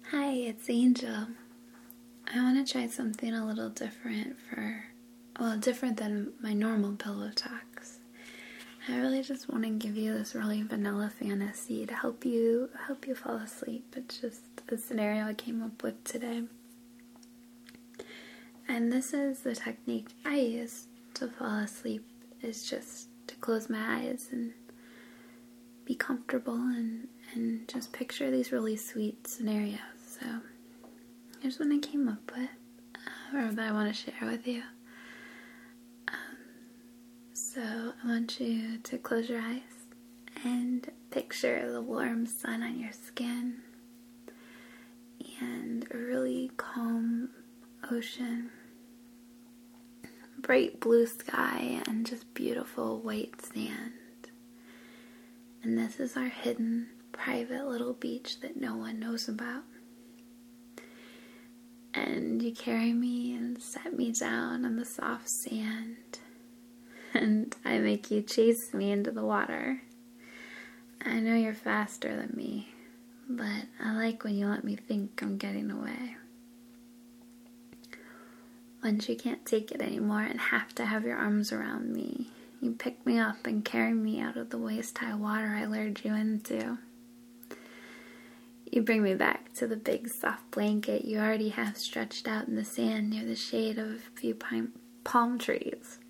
Hi, it's Angel. I want to try something a little different different than my normal pillow talks. I really just want to give you this really vanilla fantasy to help you fall asleep. It's just the scenario I came up with today. And this is the technique I use to fall asleep, is just to close my eyes and be comfortable and just picture these really sweet scenarios. So here's what I came up with, or that I want to share with you. So I want you to close your eyes and picture the warm sun on your skin and a really calm ocean, bright blue sky, and just beautiful white sand. And this is our hidden, private little beach that no one knows about. And you carry me and set me down on the soft sand. And I make you chase me into the water. I know you're faster than me, but I like when you let me think I'm getting away. Once you can't take it anymore and have to have your arms around me, you pick me up and carry me out of the waist-high water I lured you into. You bring me back to the big soft blanket you already have stretched out in the sand near the shade of a few palm trees.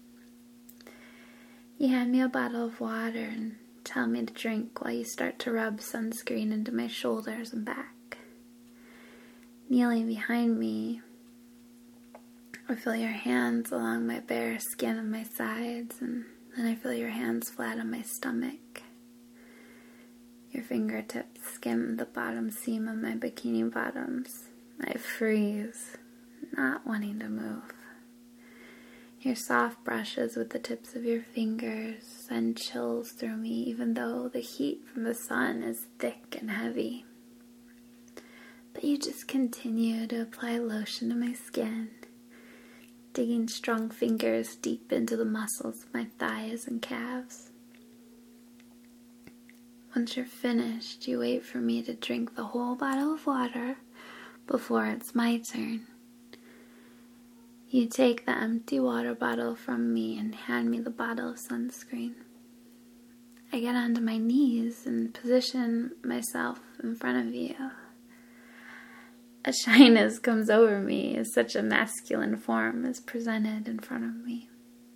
You hand me a bottle of water and tell me to drink while you start to rub sunscreen into my shoulders and back. Kneeling behind me, I feel your hands along my bare skin on my sides, and then I feel your hands flat on my stomach. Your fingertips skim the bottom seam of my bikini bottoms. I freeze, not wanting to move. Your soft brushes with the tips of your fingers send chills through me, even though the heat from the sun is thick and heavy. But you just continue to apply lotion to my skin, digging strong fingers deep into the muscles of my thighs and calves. Once you're finished, you wait for me to drink the whole bottle of water before it's my turn. You take the empty water bottle from me and hand me the bottle of sunscreen. I get onto my knees and position myself in front of you. A shyness comes over me as such a masculine form is presented in front of me.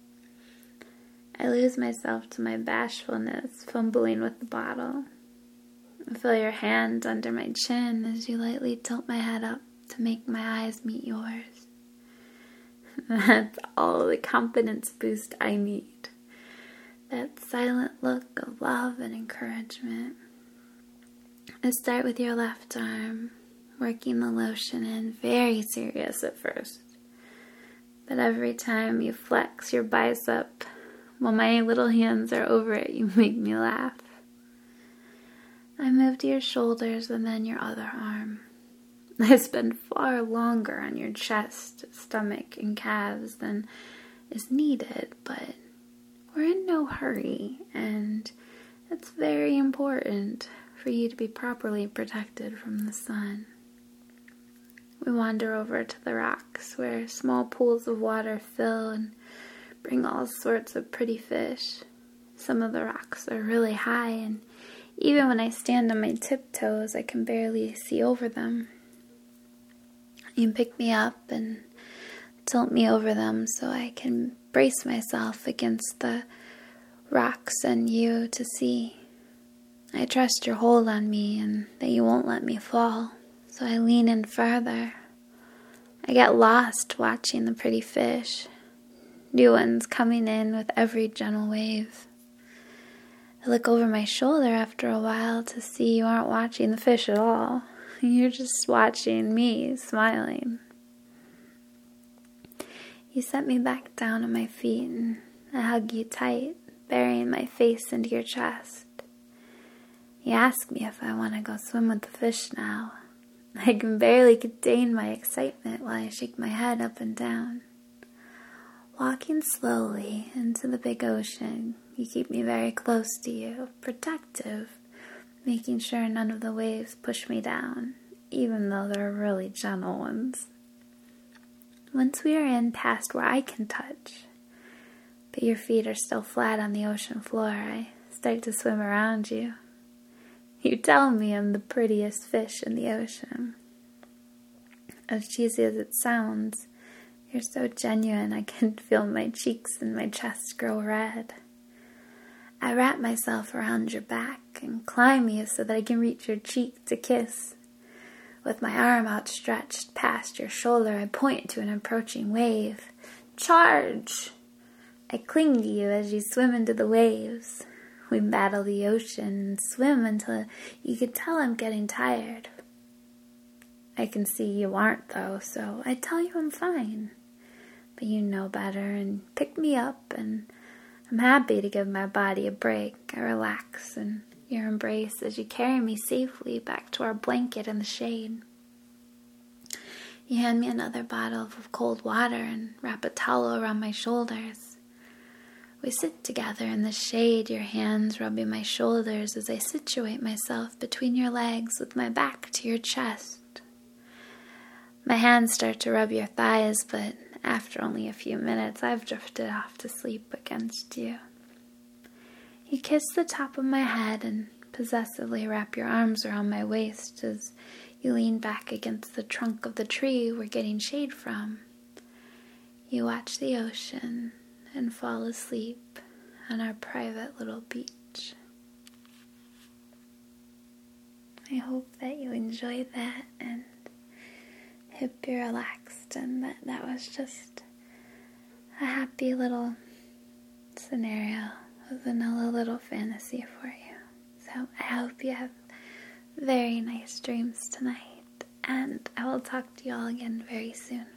I lose myself to my bashfulness, fumbling with the bottle. I feel your hand under my chin as you lightly tilt my head up to make my eyes meet yours. That's all the confidence boost I need. That silent look of love and encouragement. I start with your left arm, working the lotion in, very serious at first. But every time you flex your bicep, while my little hands are over it, you make me laugh. I move to your shoulders and then your other arm. I spend far longer on your chest, stomach, and calves than is needed, but we're in no hurry, and it's very important for you to be properly protected from the sun. We wander over to the rocks where small pools of water fill and bring all sorts of pretty fish. Some of the rocks are really high, and even when I stand on my tiptoes, I can barely see over them. You pick me up and tilt me over them so I can brace myself against the rocks and you to see. I trust your hold on me and that you won't let me fall, so I lean in further. I get lost watching the pretty fish, new ones coming in with every gentle wave. I look over my shoulder after a while to see you aren't watching the fish at all. You're just watching me, smiling. You set me back down on my feet and I hug you tight, burying my face into your chest. You ask me if I want to go swim with the fish now. I can barely contain my excitement while I shake my head up and down. Walking slowly into the big ocean, you keep me very close to you, protective, making sure none of the waves push me down. even though they're really gentle ones. Once we are in past where I can touch, but your feet are still flat on the ocean floor, I start to swim around you. You tell me I'm the prettiest fish in the ocean. As cheesy as it sounds, you're so genuine I can feel my cheeks and my chest grow red. I wrap myself around your back and climb you so that I can reach your cheek to kiss. With my arm outstretched past your shoulder, I point to an approaching wave. Charge! I cling to you as you swim into the waves. We battle the ocean and swim until you can tell I'm getting tired. I can see you aren't, though, so I tell you I'm fine. But you know better and pick me up, and I'm happy to give my body a break. I relax in your embrace as you carry me safely back to our blanket in the shade. You hand me another bottle of cold water and wrap a towel around my shoulders. We sit together in the shade, your hands rubbing my shoulders as I situate myself between your legs with my back to your chest. My hands start to rub your thighs, but after only a few minutes, I've drifted off to sleep against you. You kiss the top of my head and possessively wrap your arms around my waist as you lean back against the trunk of the tree we're getting shade from. You watch the ocean and fall asleep on our private little beach. I hope that you enjoyed that and hope you're relaxed and that was just a happy little scenario, a vanilla little fantasy for you. So I hope you have very nice dreams tonight, and I will talk to you all again very soon.